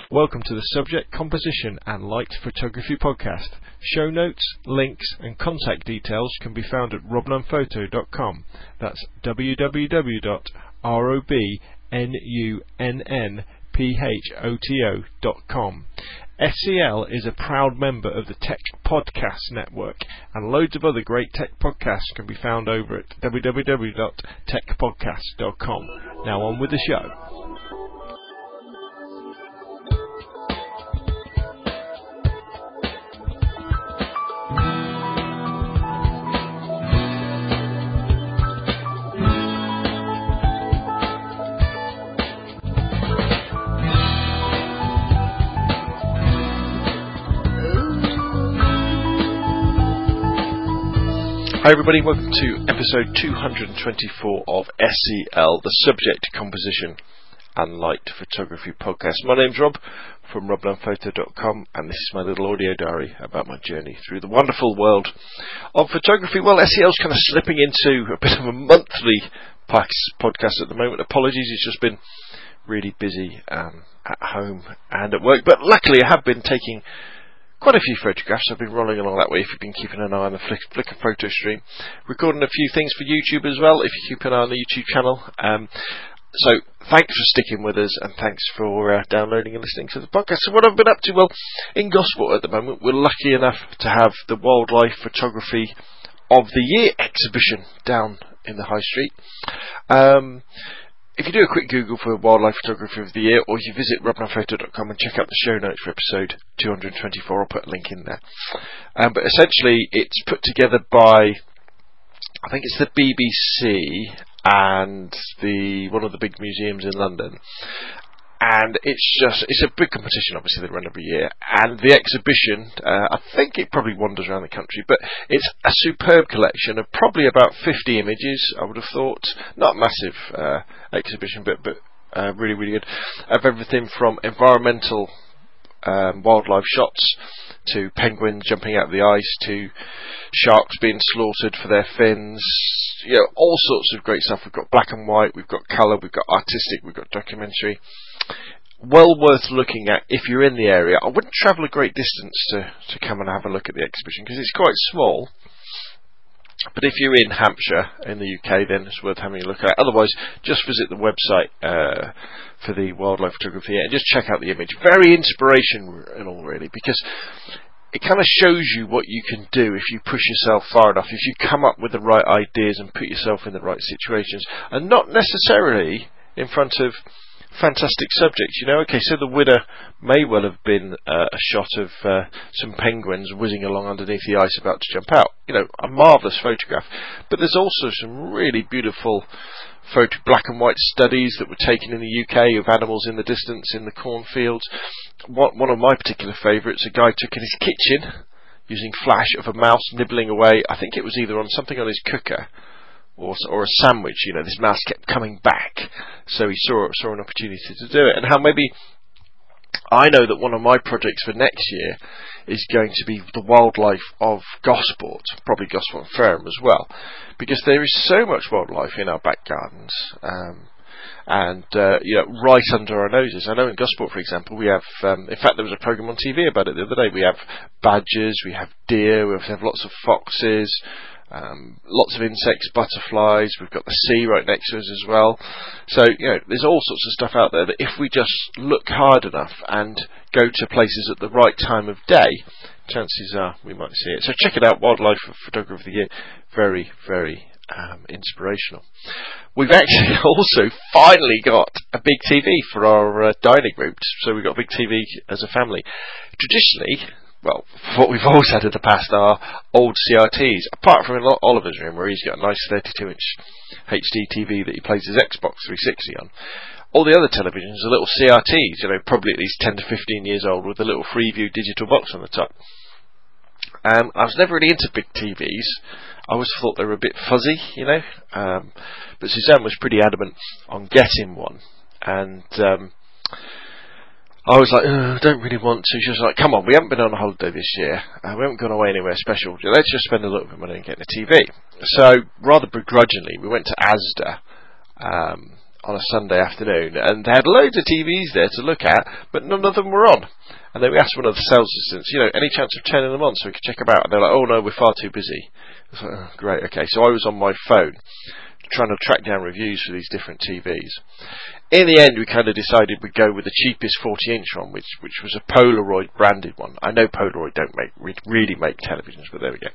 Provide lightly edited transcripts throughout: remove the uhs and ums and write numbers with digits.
Welcome to the Subject, Composition and Light Photography Podcast. Show notes, links and contact details can be found at robnunnphoto.com. That's www.robnunnphoto.com. SCL is a proud member of the Tech Podcast Network, and loads of other great tech podcasts can be found over at www.techpodcast.com. Now on with the show. Hi everybody, welcome to episode 224 of SCL, the Subject, Composition and Light Photography Podcast. My name's Rob from robnunnphoto.com, and this is my little audio diary about my journey through the wonderful world of photography. Well, SCL's kind of slipping into a bit of a monthly podcast at the moment. Apologies, it's just been really busy at home and at work, but luckily I have been taking quite a few photographs. I've been rolling along that way if you've been keeping an eye on the Flickr photo stream. Recording a few things for YouTube as well, if you keep an eye on the YouTube channel. So thanks for sticking with us, and thanks for downloading and listening to the podcast. So what I've been up to, well, in Gosport at the moment, we're lucky enough to have the Wildlife Photography of the Year exhibition down in the High Street. If you do a quick Google for Wildlife Photography of the Year, or you visit robnunnphoto.com and check out the show notes for episode 224, I'll put a link in there. But essentially, it's put together by, I think it's the BBC and one of the big museums in London. And it's a big competition, obviously, they run every year. And the exhibition, I think it probably wanders around the country, but it's a superb collection of probably about 50 images, I would have thought. Not a massive exhibition, but really, really good. Of everything from environmental wildlife shots to penguins jumping out of the ice to sharks being slaughtered for their fins. You know, all sorts of great stuff. We've got black and white, we've got colour, we've got artistic, we've got documentary. Well worth looking at if you're in the area. I wouldn't travel a great distance to come and have a look at the exhibition because it's quite small. But if you're in Hampshire, in the UK, then it's worth having a look at. Otherwise, just visit the website for the Wildlife Photography and just check out the image. Very inspirational, really, because it kind of shows you what you can do if you push yourself far enough, if you come up with the right ideas and put yourself in the right situations, and not necessarily in front of fantastic subjects. You know, okay, so the winner may well have been a shot of some penguins whizzing along underneath the ice about to jump out. You know, a marvellous photograph. But there's also some really beautiful black and white studies that were taken in the UK of animals in the distance in the cornfields. One of my particular favourites, a guy took in his kitchen using flash of a mouse nibbling away. I think it was either on something on his cooker or a sandwich. You know, this mouse kept coming back, so he saw an opportunity to do it. And how maybe I know that one of my projects for next year is going to be the wildlife of Gosport, probably Gosport and Fareham as well, because there is so much wildlife in our back gardens, and you know, right under our noses. I know in Gosport, for example, we have, in fact, there was a programme on TV about it the other day. We have badgers, we have deer, we have lots of foxes, lots of insects, butterflies. We've got the sea right next to us as well. So, you know, there's all sorts of stuff out there that if we just look hard enough and go to places at the right time of day, chances are we might see it. So check it out, Wildlife Photography of the Year. Very, very inspirational. We've actually also finally got a big TV for our dining room. So we've got a big TV as a family. Traditionally, well, what we've always had in the past are old CRTs, apart from in Oliver's room where he's got a nice 32-inch HD TV that he plays his Xbox 360 on. All the other televisions are little CRTs, you know, probably at least 10 to 15 years old with a little Freeview digital box on the top. I was never really into big TVs. I always thought they were a bit fuzzy, you know, but Suzanne was pretty adamant on getting one, and I was like, I don't really want to. She was like, come on, we haven't been on a holiday this year. We haven't gone away anywhere special. Let's just spend a little bit of money and get a TV. So, rather begrudgingly, we went to Asda on a Sunday afternoon, and they had loads of TVs there to look at, but none of them were on. And then we asked one of the sales assistants, any chance of turning them on so we could check them out? And they're like, oh no, we're far too busy. I was like, oh, great, okay. So I was on my phone trying to track down reviews for these different TVs. In the end, we kind of decided we'd go with the cheapest 40-inch one, which was a Polaroid branded one. I know Polaroid don't really make televisions, but there we go.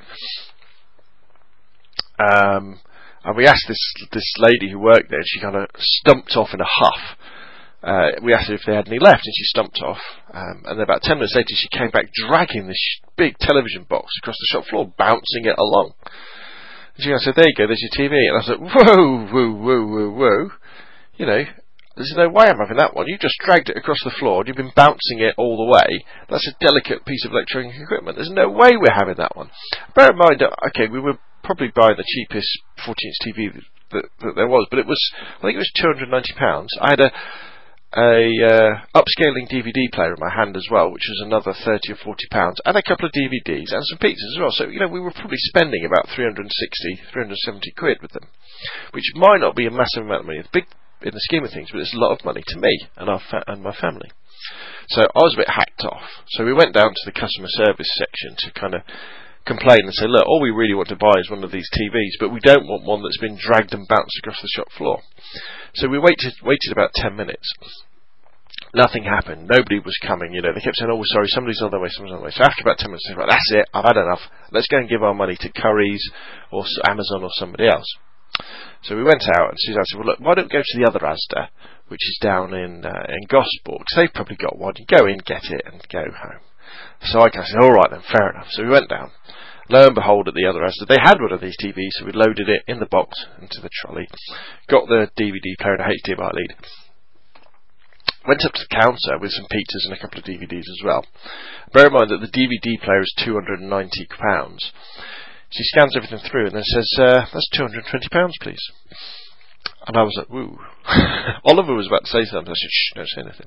And we asked this lady who worked there, and she kind of stumped off in a huff. We asked her if they had any left, and she stumped off. And then about 10 minutes later, she came back dragging this big television box across the shop floor, bouncing it along. And she said, there you go, there's your TV. And I was like, whoa. There's no way I'm having that one. You just dragged it across the floor, and you've been bouncing it all the way. That's a delicate piece of electronic equipment. There's no way we're having that one. Bear in mind, okay, we were probably buying the cheapest 40-inch TV that there was, but I think it was £290. I had a upscaling DVD player in my hand as well, which was another £30 or £40, and a couple of DVDs and some pizzas as well. So we were probably spending about 370 quid with them, which might not be a massive amount of money. It's big in the scheme of things, but it's a lot of money to me and my family. So I was a bit hacked off. So we went down to the customer service section to kind of complain and say, look, all we really want to buy is one of these TVs, but we don't want one that's been dragged and bounced across the shop floor. So we waited about 10 minutes. Nothing happened. Nobody was coming. They kept saying, oh, we're sorry, somebody's on their way, somebody's on their way. So after about 10 minutes, they said, right, that's it, I've had enough. Let's go and give our money to Currys or Amazon or somebody else. So we went out, and Suzanne said, well, look, why don't we go to the other Asda, which is down in Gosport, because they've probably got one. You go in, get it, and go home. So I kind of said, all right then, fair enough. So we went down. Lo and behold, at the other Asda, they had one of these TVs, so we loaded it in the box into the trolley, got the DVD player and a HDMI lead, went up to the counter with some pizzas and a couple of DVDs as well. Bear in mind that the DVD player is £290. She scans everything through and then says, that's £220, please. And I was like, woo. Oliver was about to say something. I said, shh, don't say anything.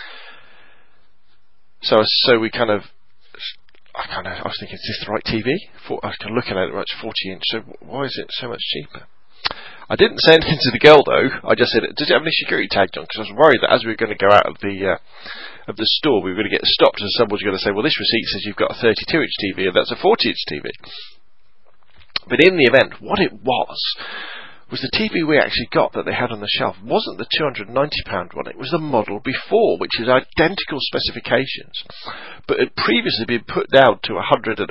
So I was thinking, is this the right TV? I was kind of looking at it, it's 40-inch, so why is it so much cheaper? I didn't say anything to the girl, though. I just said, does it have any security tags on? Because I was worried that as we were going to go out of the store, we were going to get stopped and someone was going to say, well, this receipt says you've got a 32-inch TV and that's a 40-inch TV. But in the event, what it was the TV we actually got that they had on the shelf wasn't the £290 one, it was the model before, which is identical specifications, but had previously been put down to £180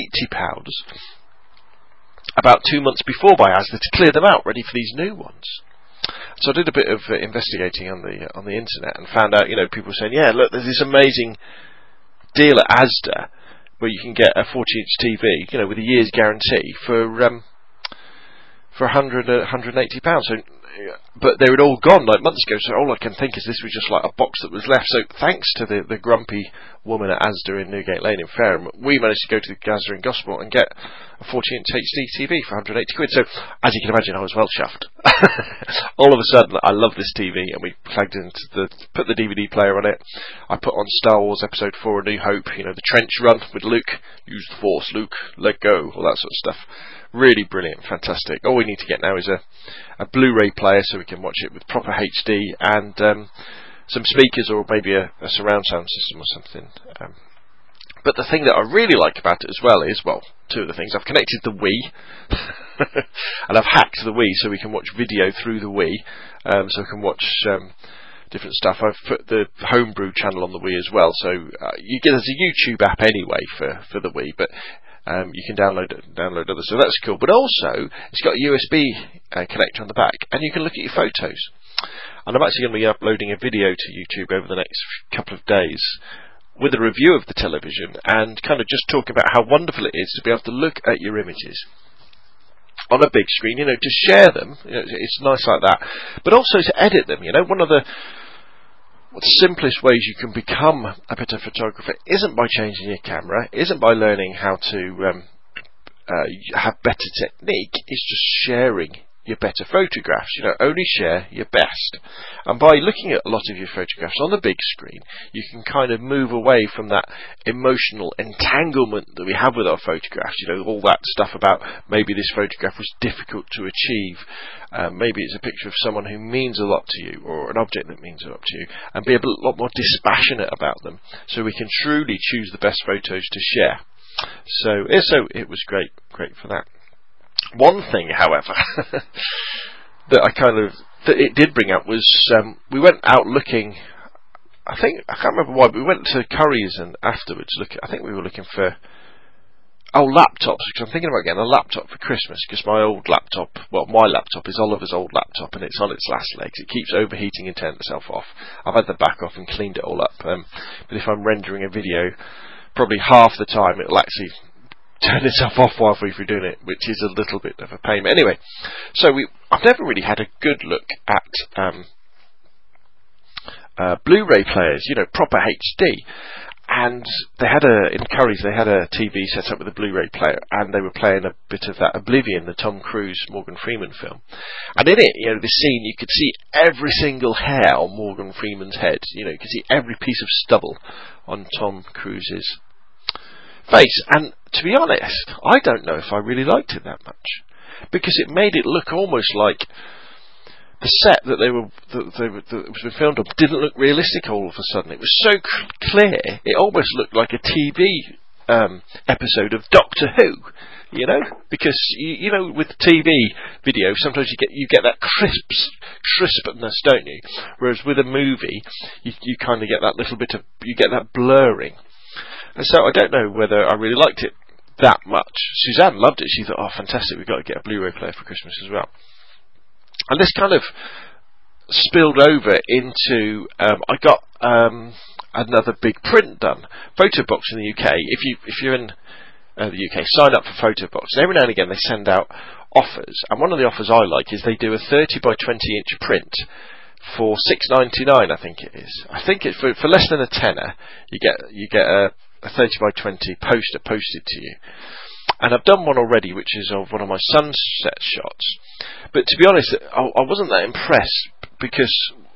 about 2 months before by Asda to clear them out, ready for these new ones. So I did a bit of investigating on the internet and found out, people saying, yeah, look, there's this amazing deal at Asda where you can get a 40-inch TV, with a year's guarantee for £180. So, but they were all gone like months ago. So all I can think is this was just like a box that was left. So thanks to the grumpy woman at Asda in Newgate Lane in Fareham, we managed to go to the Asda in Gosport and get a 40-inch HD TV for 180 quid. So as you can imagine, I was well chuffed. All of a sudden, I love this TV, and we plugged into put the DVD player on it. I put on Star Wars Episode 4: A New Hope. The trench run with Luke. Use the Force, Luke. Let go. All that sort of stuff. Really brilliant, fantastic. All we need to get now is a Blu-ray player so we can watch it with proper HD and some speakers or maybe a surround sound system or something. But the thing that I really like about it as well is, well, two of the things. I've connected the Wii and I've hacked the Wii so we can watch video through the Wii, so we can watch different stuff. I've put the Homebrew channel on the Wii as well, so there's a YouTube app anyway for the Wii, but you can download others, so that's cool. But also, it's got a USB connector on the back, and you can look at your photos. And I'm actually going to be uploading a video to YouTube over the next couple of days with a review of the television and kind of just talking about how wonderful it is to be able to look at your images on a big screen, to share them. It's nice like that, but also to edit them. One of the simplest ways you can become a better photographer isn't by changing your camera, isn't by learning how to have better technique, it's just sharing your better photographs. Only share your best. And by looking at a lot of your photographs on the big screen, you can kind of move away from that emotional entanglement that we have with our photographs. All that stuff about maybe this photograph was difficult to achieve. Maybe it's a picture of someone who means a lot to you, or an object that means a lot to you, and be a lot more dispassionate about them, so we can truly choose the best photos to share. So it was great for that. One thing, however, that it did bring up was we went out looking. I can't remember why, but we went to Curry's and afterwards I think we were looking for laptops, because I'm thinking about getting a laptop for Christmas, because my laptop is Oliver's old laptop, and it's on its last legs. It keeps overheating and turning itself off. I've had the back off and cleaned it all up, but if I'm rendering a video, probably half the time it'll actually turn itself off halfway through doing it, which is a little bit of a pain. But anyway, so I've never really had a good look at Blu-ray players, proper HD. And in Curry's they had a TV set up with a Blu-ray player, and they were playing a bit of that Oblivion, the Tom Cruise, Morgan Freeman film. And in it, the scene, you could see every single hair on Morgan Freeman's head. You could see every piece of stubble on Tom Cruise's face. And to be honest, I don't know if I really liked it that much, because it made it look almost like the set that it was filmed on didn't look realistic all of a sudden. It was so clear, it almost looked like a TV episode of Doctor Who, because with TV video sometimes you get that crispness, don't you? Whereas with a movie, you kind of get that little bit of, you get that blurring. And so I don't know whether I really liked it that much. Suzanne loved it. She thought, oh, fantastic, we've got to get a Blu-ray player for Christmas as well. And this kind of spilled over into, I got another big print done. Photobox in the UK. If you're in the UK, sign up for Photobox. And every now and again they send out offers. And one of the offers I like is they do a 30 by 20 inch print for $6.99, I think it is. I think it's for less than a tenner, you get a 30 by 20 poster posted to you. And I've done one already, which is of one of my sunset shots. But to be honest, I wasn't that impressed, because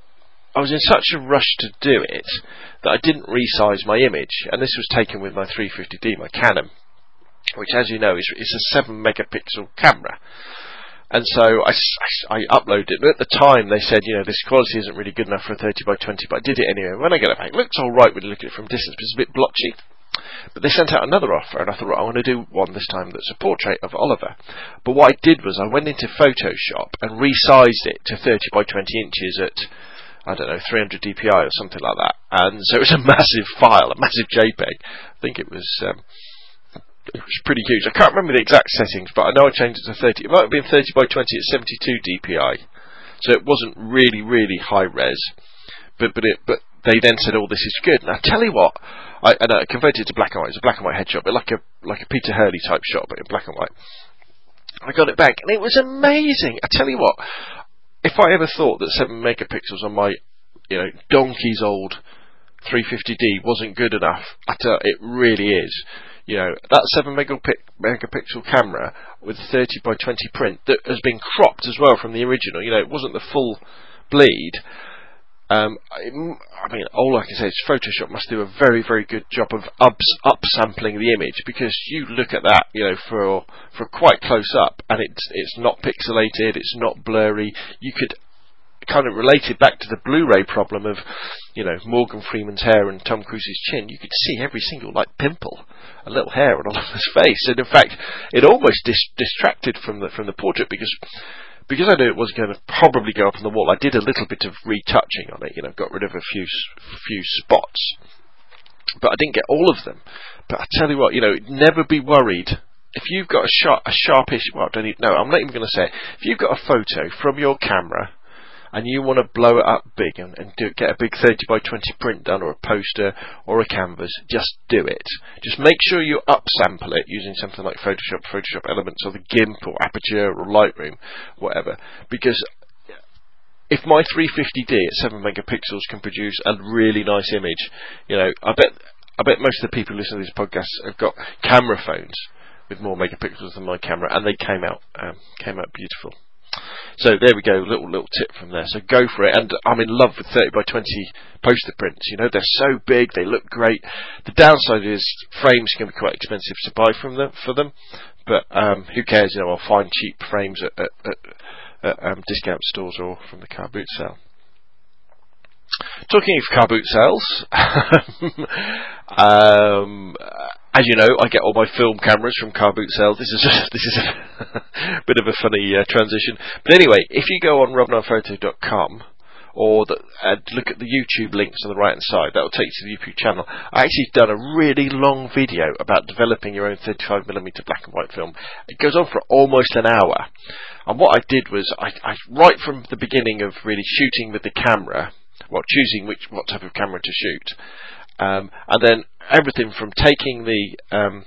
I was in such a rush to do it that I didn't resize my image. And this was taken with my 350D, my Canon, which, as you know, is a 7 megapixel camera. And so I uploaded it. But at the time they said, this quality isn't really good enough for a 30 by 20, but I did it anyway. When I get it back, it looks alright when you look at it from distance, but it's a bit blotchy. But they sent out another offer, and I thought, right, I want to do one this time that's a portrait of Oliver. But what I did was I went into Photoshop and resized it to 30 by 20 inches at, I don't know, 300 dpi or something like that. And so it was a massive file, a massive JPEG. I think it was pretty huge. I can't remember the exact settings, but I know I changed it to 30. It might have been 30 by 20 at 72 dpi. So it wasn't really, really high res. But they then said, oh, this is good. And I tell you what, I converted it to black and white. It's a black and white headshot, but like a Peter Hurley type shot, but in black and white. I got it back, and it was amazing. I tell you what, if I ever thought that 7 megapixels on my, donkey's old 350D wasn't good enough, it really is. That 7 megapixel camera with 30 by 20 print that has been cropped as well from the original. It wasn't the full bleed. I mean, all I can say is Photoshop must do a very, very good job of upsampling the image, because you look at that, for quite close up, and it's not pixelated, it's not blurry. You could kind of relate it back to the Blu-ray problem of, Morgan Freeman's hair and Tom Cruise's chin. You could see every single pimple, a little hair on Oliver's face, and in fact, it almost distracted from the portrait, because I knew it was going to probably go up on the wall. I did a little bit of retouching on it, got rid of a few spots, but I didn't get all of them. But I tell you what, never be worried. If you've got a sharpish, I'm not even going to say it. If you've got a photo from your camera and you want to blow it up big and get a big 30 by 20 print done, or a poster or a canvas, just do it. Just make sure you upsample it using something like Photoshop Elements, or the GIMP, or Aperture, or Lightroom, whatever. Because if my 350D at 7 megapixels can produce a really nice image, I bet most of the people listening to these podcasts have got camera phones with more megapixels than my camera, and they came out beautiful. So there we go, little tip from there. So go for it, and I'm in love with 30 by 20 poster prints. You know, they're so big, they look great. The downside is frames can be quite expensive to buy for them, but who cares? You know, I'll find cheap frames at discount stores or from the car boot sale. Talking of car boot sales, as you know, I get all my film cameras from car boot sales. This is a bit of a funny transition. But anyway, if you go on robnarphoto.com or look at the YouTube links on the right hand side, that will take you to the YouTube channel. I actually done a really long video about developing your own 35mm black and white film. It goes on for almost an hour. And what I did was, I right from the beginning of really shooting with the camera, choosing what type of camera to shoot, and then everything from taking the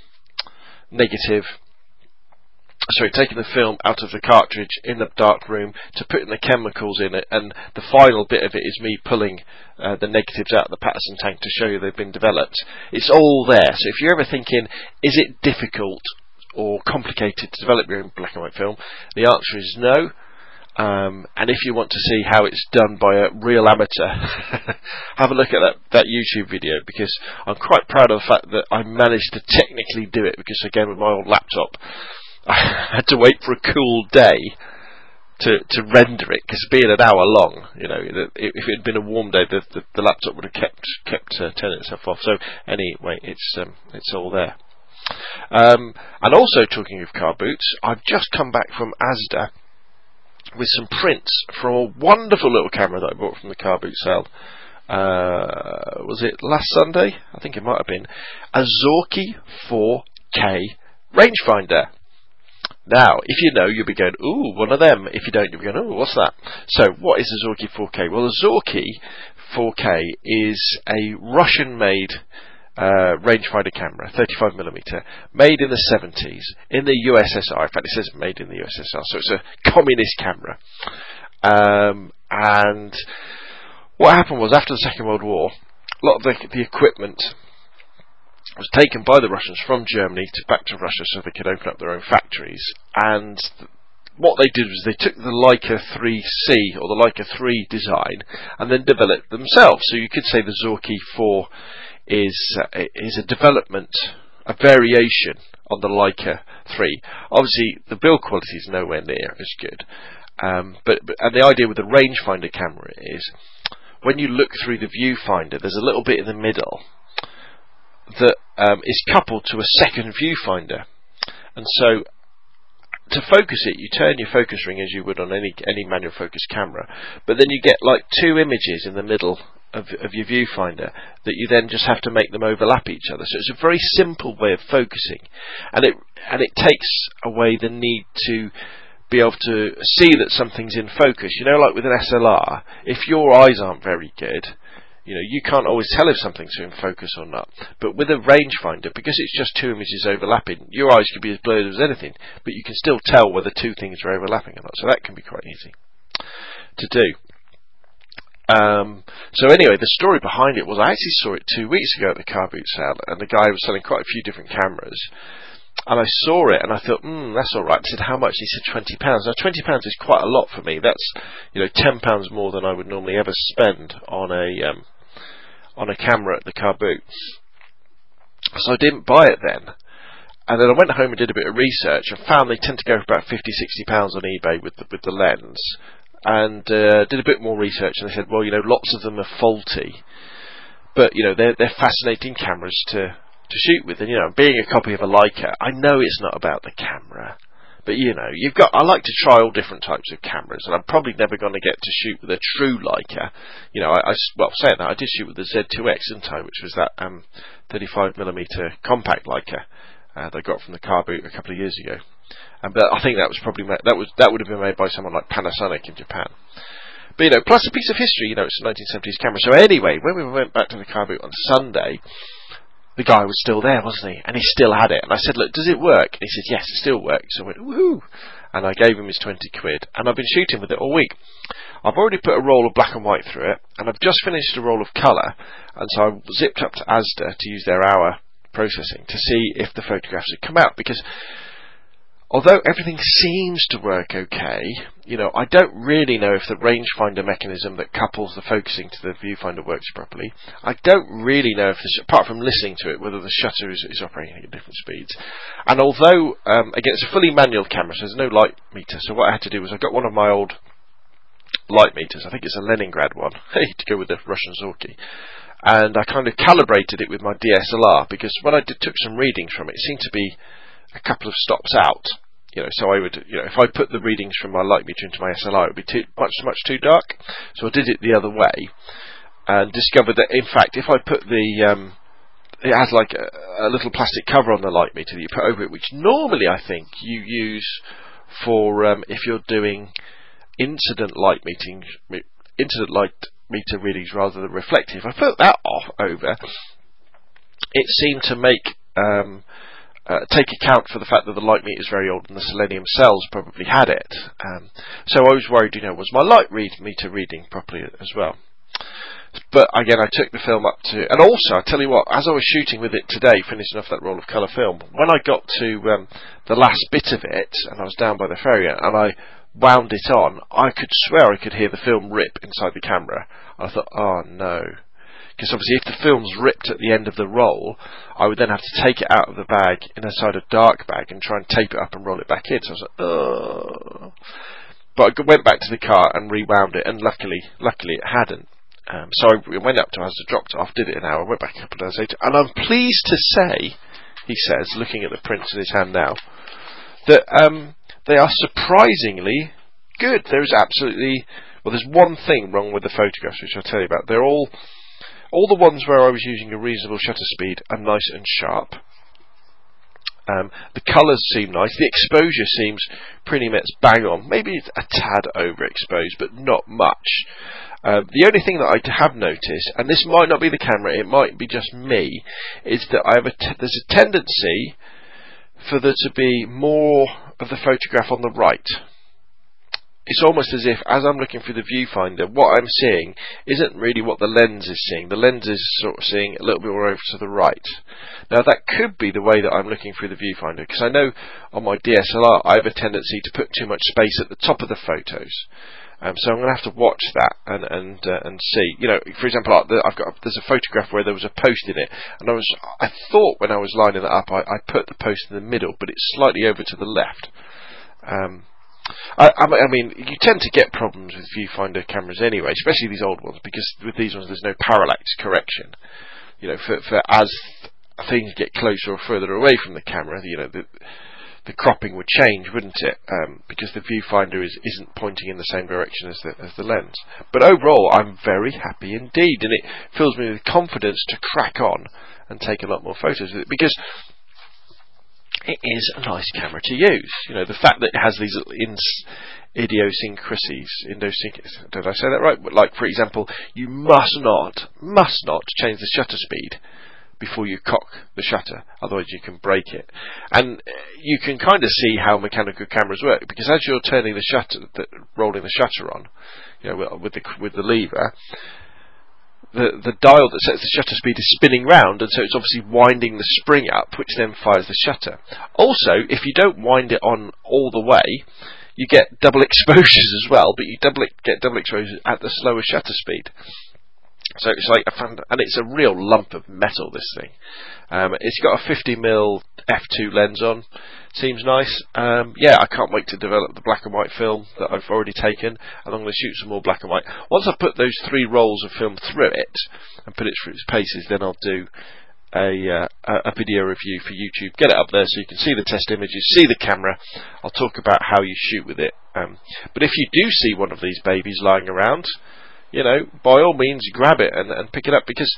taking the film out of the cartridge in the dark room to putting the chemicals in it, and the final bit of it is me pulling the negatives out of the Paterson tank to show you they've been developed. It's all there. So if you're ever thinking, is it difficult or complicated to develop your own black and white film, the answer is no. And if you want to see how it's done by a real amateur, have a look at that YouTube video, because I'm quite proud of the fact that I managed to technically do it, because again with my old laptop I had to wait for a cool day to render it, because being an hour long, you know, if it had been a warm day the laptop would have kept turning itself off. So anyway, it's all there. And also, talking of car boots, I've just come back from Asda with some prints from a wonderful little camera that I bought from the car boot sale. Was it last Sunday? I think it might have been. A Zorky 4K rangefinder. Now, if you know, you'll be going, ooh, one of them. If you don't, you'll be going, ooh, what's that? So, what is a Zorky 4K? Well, a Zorky 4K is a Russian-made rangefinder camera, 35mm, made in the 70s in the USSR. In fact, it says made in the USSR, so it's a communist camera. And what happened was, after the Second World War, a lot of the equipment was taken by the Russians from Germany back to Russia so they could open up their own factories. And what they did was they took the Leica 3C or the Leica 3 design and then developed themselves. So you could say the Zorky 4 is a development, a variation on the Leica 3. Obviously, the build quality is nowhere near as good. And the idea with the rangefinder camera is, when you look through the viewfinder, there's a little bit in the middle that is coupled to a second viewfinder, and so to focus it, you turn your focus ring as you would on any manual focus camera, but then you get like two images in the middle of your viewfinder that you then just have to make them overlap each other. So it's a very simple way of focusing, and it takes away the need to be able to see that something's in focus. You know, like with an SLR, if your eyes aren't very good, you know, you can't always tell if something's in focus or not. But with a rangefinder, because it's just two images overlapping, your eyes could be as blurred as anything, but you can still tell whether two things are overlapping or not. So that can be quite easy to do. So anyway, the story behind it was, I actually saw it 2 weeks ago at the car boot sale, and the guy was selling quite a few different cameras. And I saw it, and I thought, that's all right. I said, how much? He said, £20. Now, £20 is quite a lot for me. That's, you know, £10 more than I would normally ever spend on a camera at the car boot. So I didn't buy it then. And then I went home and did a bit of research and found they tend to go for about £50, £60 on eBay with the lens. And did a bit more research, and they said, well, you know, lots of them are faulty, but you know, they're fascinating cameras to shoot with. And you know, being a copy of a Leica, I know it's not about the camera, but you know, I like to try all different types of cameras, and I'm probably never going to get to shoot with a true Leica. You know, saying that, I did shoot with the Z2X, didn't I, which was that 35mm compact Leica that I got from the car boot a couple of years ago. But I think that was probably that would have been made by someone like Panasonic in Japan. But you know, plus a piece of history. You know, it's a 1970s camera. So anyway, when we went back to the car boot on Sunday, the guy was still there, wasn't he? And he still had it. And I said, look, does it work? And he said, yes, it still works. So I went, woohoo! And I gave him his 20 quid. And I've been shooting with it all week. I've already put a roll of black and white through it, and I've just finished a roll of colour. And so I zipped up to Asda to use their hour processing to see if the photographs had come out, because although everything seems to work okay, I don't really know if the rangefinder mechanism that couples the focusing to the viewfinder works properly. I don't really know if, apart from listening to it, whether the shutter is operating at different speeds. And although, again, it's a fully manual camera, so there's no light meter, so what I had to do was I got one of my old light meters, I think it's a Leningrad one, to go with the Russian Zorky, and I kind of calibrated it with my DSLR, because when I took some readings from it, it seemed to be a couple of stops out. So I would, if I put the readings from my light meter into my SLR, it would be much too dark. So I did it the other way, and discovered that, in fact, if I put it has like a little plastic cover on the light meter that you put over it, which normally I think you use for if you're doing incident light meter readings rather than reflective. I put that over. It seemed to make take account for the fact that the light meter is very old and the selenium cells probably had it. So I was worried, was my light meter reading properly as well? But again, I took the film up to, and also I tell you what, as I was shooting with it today, finishing off that roll of colour film, when I got to the last bit of it, and I was down by the ferry, and I wound it on, I could swear I could hear the film rip inside the camera. I thought, oh no. Because obviously if the film's ripped at the end of the roll, I would then have to take it out of the bag inside a dark bag and try and tape it up and roll it back in. So I was like, oh. But I went back to the car and rewound it, and luckily it hadn't. So I went up to us, dropped it off, did it an hour, went back a couple of days later, and I'm pleased to say, he says, looking at the prints in his hand now, that they are surprisingly good. There's one thing wrong with the photographs, which I'll tell you about. They're all the ones where I was using a reasonable shutter speed are nice and sharp. The colours seem nice. The exposure seems pretty much bang on. Maybe it's a tad overexposed, but not much. The only thing that I have noticed, and this might not be the camera, it might be just me, is that there's a tendency for there to be more of the photograph on the right. It's almost as if, as I'm looking through the viewfinder, what I'm seeing isn't really what the lens is seeing. The lens is sort of seeing a little bit more over to the right. Now that could be the way that I'm looking through the viewfinder, because I know on my DSLR I have a tendency to put too much space at the top of the photos. So I'm going to have to watch that and see. For example, there's a photograph where there was a post in it, and I thought when I was lining it up I put the post in the middle, but it's slightly over to the left. I mean, you tend to get problems with viewfinder cameras anyway, especially these old ones, because with these ones there's no parallax correction. For as things get closer or further away from the camera, the cropping would change, wouldn't it? Because the viewfinder isn't pointing in the same direction as the lens. But overall, I'm very happy indeed, and it fills me with confidence to crack on and take a lot more photos with it, because it is a nice camera to use. The fact that it has these idiosyncrasies, did I say that right? Like, for example, you must not change the shutter speed before you cock the shutter, otherwise you can break it. And you can kind of see how mechanical cameras work, because as you're turning the shutter, rolling the shutter on, with the lever, the dial that sets the shutter speed is spinning round, and so it's obviously winding the spring up, which then fires the shutter. Also, if you don't wind it on all the way, you get double exposures as well, but you get double exposures at the slower shutter speed. So it's like and it's a real lump of metal, this thing. It's got a 50mm f2 lens on. Seems nice. I can't wait to develop the black and white film that I've already taken, and I'm going to shoot some more black and white. Once I've put those 3 rolls of film through it and put it through its paces, then I'll do a video review for YouTube. Get it up there so you can see the test images, see the camera. I'll talk about how you shoot with it. But if you do see one of these babies lying around, by all means grab it and pick it up, because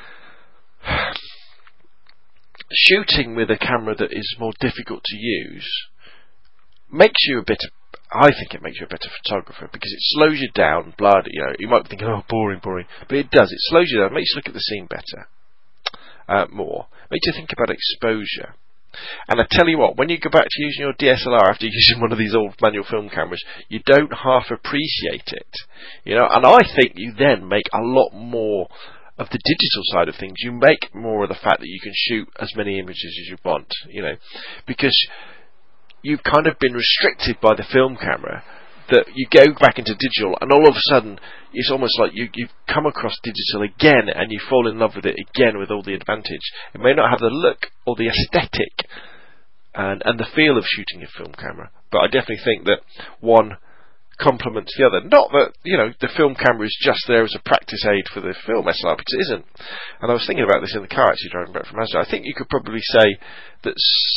shooting with a camera that is more difficult to use makes you I think it makes you a better photographer, because it slows you down. You might be thinking, oh, boring, but it does. It slows you down, makes you look at the scene better, more, makes you think about exposure. And I tell you what, when you go back to using your DSLR after using one of these old manual film cameras, you don't half appreciate it, and I think you then make a lot more of the digital side of things. You make more of the fact that you can shoot as many images as you want, because you've kind of been restricted by the film camera, that you go back into digital, and all of a sudden it's almost like you've come across digital again, and you fall in love with it again with all the advantage. It may not have the look or the aesthetic and the feel of shooting a film camera, but I definitely think that one complements the other. Not that, the film camera is just there as a practice aid for the film SLR, because it isn't. And I was thinking about this in the car actually driving back from Asda. I think you could probably say that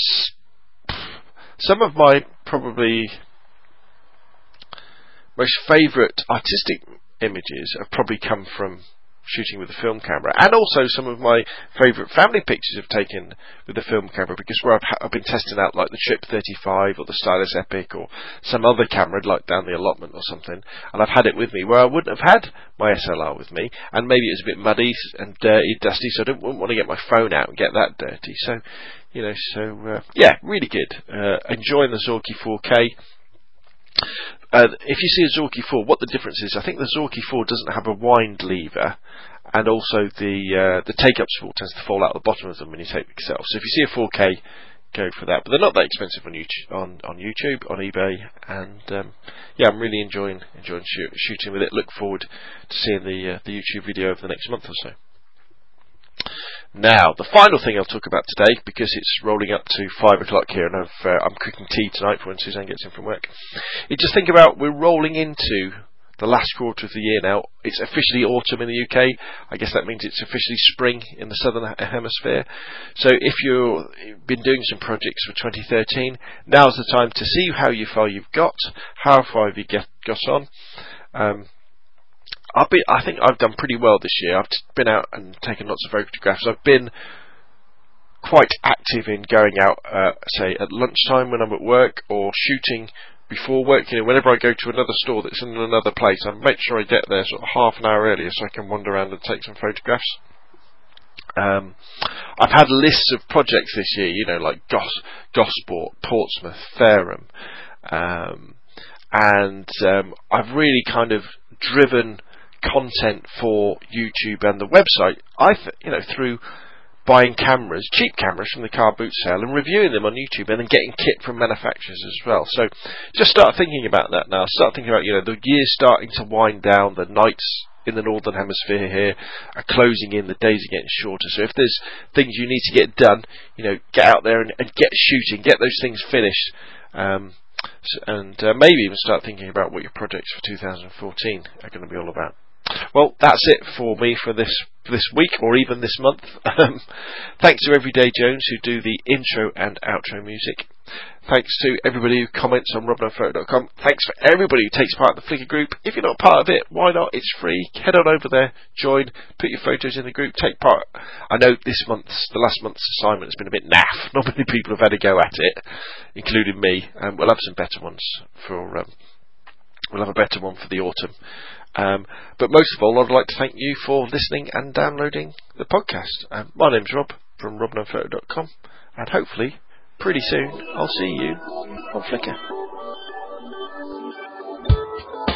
some of my probably most favourite artistic images have probably come from shooting with a film camera, and also some of my favourite family pictures have taken with the film camera, because where I've been testing out like the Trip 35 or the Stylus Epic or some other camera like down the allotment or something, and I've had it with me where I wouldn't have had my SLR with me, and maybe it's a bit muddy and dirty, dusty, so I wouldn't want to get my phone out and get that dirty. So, yeah, really good. Enjoying the Zorky 4K. If you see a Zorky 4, what the difference is, I think the Zorky 4 doesn't have a wind lever, and also the take-up spool tends to fall out the bottom of them when you take the cassette off. So if you see a 4K, go for that. But they're not that expensive on YouTube, on eBay, and yeah, I'm really enjoying shooting with it. Look forward to seeing the YouTube video over the next month or so. Now, the final thing I'll talk about today, because it's rolling up to 5 o'clock here, and I'm cooking tea tonight for when Suzanne gets in from work. You just think about, we're rolling into the last quarter of the year now. It's officially autumn in the UK. I guess that means it's officially spring in the southern hemisphere. So if you've been doing some projects for 2013, now's the time to see how far you've got, how far have you got on. I think I've done pretty well this year. I've been out and taken lots of photographs. I've been quite active in going out, say at lunchtime when I'm at work, or shooting before work. Whenever I go to another store that's in another place, I make sure I get there sort of half an hour earlier so I can wander around and take some photographs. I've had lists of projects this year, like Gosport, Portsmouth, Fareham, and I've really kind of driven content for YouTube and the website, through buying cameras, cheap cameras from the car boot sale, and reviewing them on YouTube, and then getting kit from manufacturers as well. So just start thinking about that now. Start thinking about, the year's starting to wind down, the nights in the northern hemisphere here are closing in, the days are getting shorter. So if there's things you need to get done, get out there and get shooting, get those things finished. And maybe even start thinking about what your projects for 2014 are going to be all about. Well, that's it for me for this week, or even this month. Thanks to Everyday Jones, who do the intro and outro music. Thanks to everybody who comments on robnophoto.com. Thanks for everybody who takes part in the Flickr group. If you're not part of it, why not? It's free. Head on over there, join, put your photos in the group, take part. I know the last month's assignment has been a bit naff. Not many people have had a go at it, including me. We'll have some better ones we'll have a better one for the autumn. But most of all, I'd like to thank you for listening and downloading the podcast. My name's Rob from robnophoto.com, and hopefully pretty soon I'll see you on Flickr.